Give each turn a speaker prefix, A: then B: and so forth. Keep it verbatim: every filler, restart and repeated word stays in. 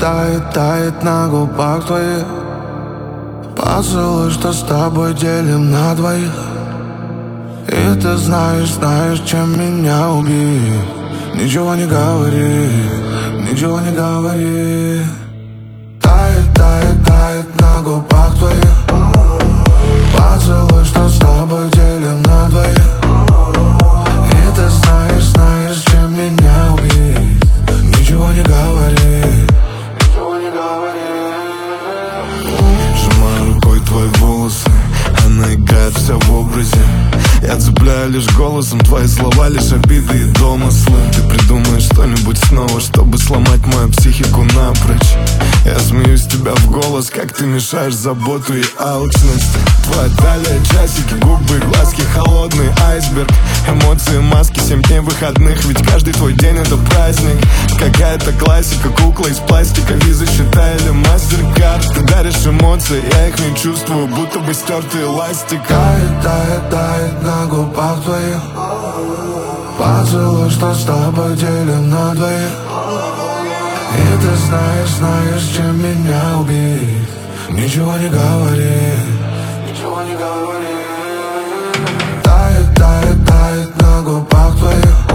A: тает, тает на губах твоих поцелуй, что с тобой делим на двоих. И ты знаешь, знаешь, чем меня убить. Ничего не говори, ничего не говори. Тает, тает, тает на губах твоих поцелуй, что с тобой делим на двоих. И ты знаешь, знаешь, чем меня убить. Ничего не говори, ничего не говори.
B: Сжимаю рукой твои волосы, она играет вся в образе. Я цепляю лишь голосом твои слова, лишь обиды и домыслы. Ты придумаешь что-нибудь снова, чтобы сломать мою психику напрочь. Я смеюсь тебя в голос, как ты мешаешь заботу и алчность. Твоя талия, часики, губы, глазки, холодный айсберг. Эмоции, маски, семь дней выходных, ведь каждый твой день это праздник. Какая-то классика, кукла из пластика, виза, считай, или мастер-карт. Ты даришь эмоции, я их не чувствую, будто бы стертый эластик.
A: Тает, тает, тает на губах твоих поцелуй, что с тобой делим на двоих. И ты знаешь, знаешь, чем меня убить. Ничего не говори, ничего не говори. Тает, тает, тает на губах твоих